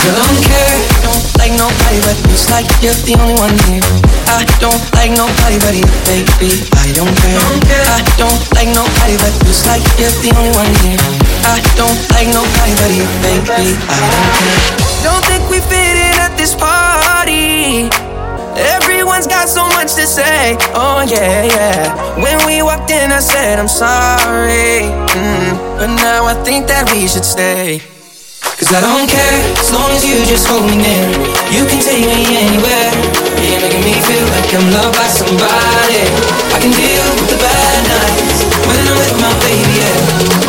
'Cause I don't care, don't like nobody but you. It's like you're the only one here. I don't like nobody but you, baby. I don't care. I don't like nobody but you. It's like you're the only one here. I don't like nobody but you, baby. I don't care. Don't think we fit in at this party. Everyone's got so much to say. Oh yeah, yeah. When we walked in I said I'm sorry, but now I think that we should stay. 'Cause I don't care, as long as you just hold me near. You can take me anywhere. You're making me feel like I'm loved by somebody. I can deal with the bad nights when I'm with my baby, yeah.